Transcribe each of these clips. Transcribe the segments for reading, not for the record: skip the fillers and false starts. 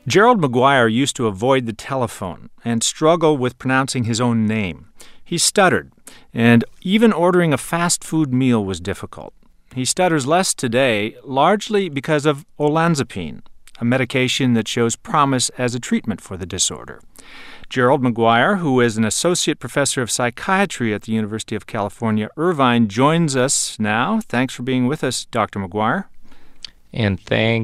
Gerald McGuire used to avoid the telephone and struggle with pronouncing his own name. He stuttered, and even ordering a fast food meal was difficult. He stutters less today, largely because of olanzapine, a medication that shows promise as a treatment for the disorder. Gerald McGuire, who is an associate professor of psychiatry at the University of California, Irvine, joins us now. Thanks for being with us, Dr. McGuire. And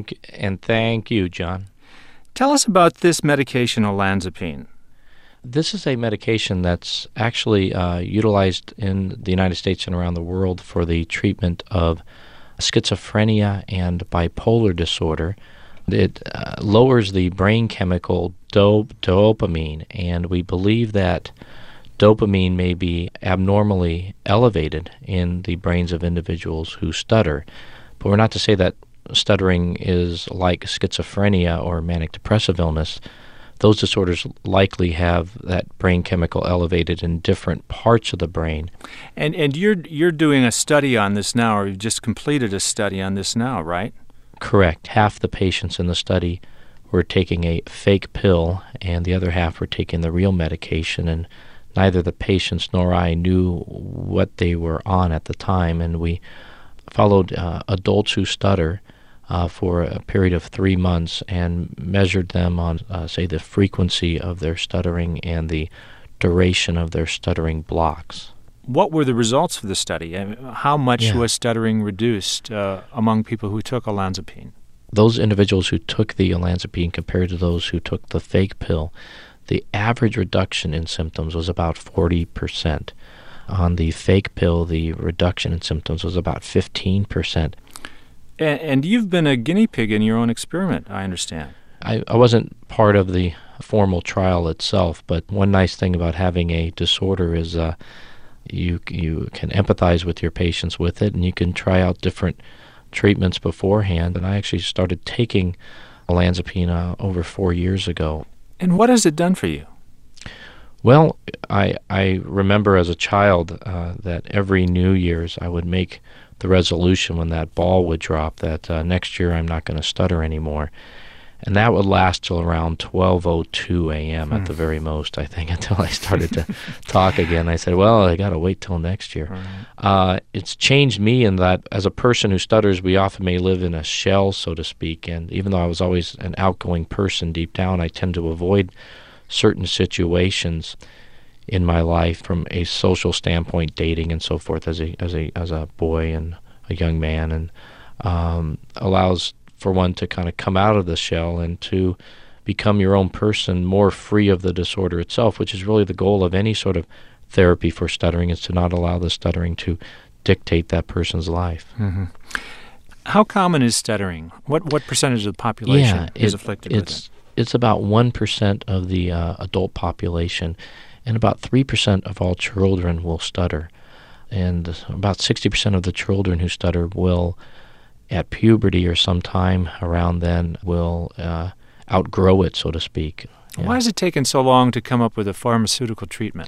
thank you, John. Tell us about this medication, olanzapine. This is a medication that's actually utilized in the United States and around the world for the treatment of schizophrenia and bipolar disorder. It lowers the brain chemical dopamine, and we believe that dopamine may be abnormally elevated in the brains of individuals who stutter. But we're not to say that stuttering is like schizophrenia or manic depressive illness. Those disorders likely have that brain chemical elevated in different parts of the brain. And you're doing a study on this now, or you've just completed a study on this now, right? Correct. Half the patients in the study were taking a fake pill, and the other half were taking the real medication, and neither the patients nor I knew what they were on at the time, and we followed adults who stutter for a period of 3 months and measured them on, say, the frequency of their stuttering and the duration of their stuttering blocks. What were the results of the study? How much was stuttering reduced among people who took olanzapine? Those individuals who took the olanzapine compared to those who took the fake pill, the average reduction in symptoms was about 40%. On the fake pill, the reduction in symptoms was about 15%. And you've been a guinea pig in your own experiment, I understand. I wasn't part of the formal trial itself, but one nice thing about having a disorder is you can empathize with your patients with it, and you can try out different treatments beforehand. And I actually started taking olanzapine over 4 years ago. And what has it done for you? Well, I remember as a child that every New Year's I would make the resolution when that ball would drop that next year I'm not going to stutter anymore. And that would last till around 12:02 a.m. at the very most, I think, until I started to talk again. I said, well, I got to wait till next year. Right. It's changed me in that as a person who stutters, we often may live in a shell, so to speak. And even though I was always an outgoing person deep down, I tend to avoid certain situations in my life from a social standpoint, dating and so forth, as a boy and a young man, and allows for one to kind of come out of the shell and to become your own person, more free of the disorder itself, which is really the goal of any sort of therapy for stuttering, is to not allow the stuttering to dictate that person's life. Mm-hmm. How common is stuttering? What percentage of the population is afflicted with it? It's about 1% of the adult population, and about 3% of all children will stutter. And about 60% of the children who stutter will, at puberty or sometime around then, will outgrow it, so to speak. Yeah. Why has it taken so long to come up with a pharmaceutical treatment?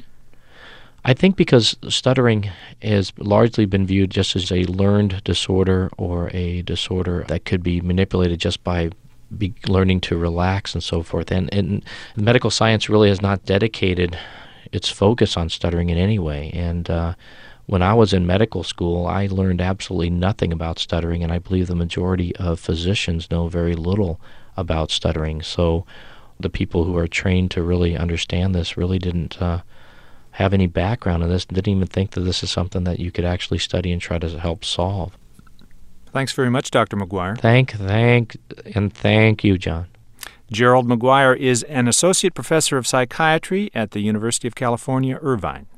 I think because stuttering has largely been viewed just as a learned disorder, or a disorder that could be manipulated just by learning to relax and so forth. And medical science really has not dedicated its focus on stuttering in any way. And when I was in medical school, I learned absolutely nothing about stuttering, and I believe the majority of physicians know very little about stuttering. So the people who are trained to really understand this really didn't have any background in this, didn't even think that this is something that you could actually study and try to help solve. Thanks very much, Dr. McGuire. Thank you, John. Gerald McGuire is an associate professor of psychiatry at the University of California, Irvine.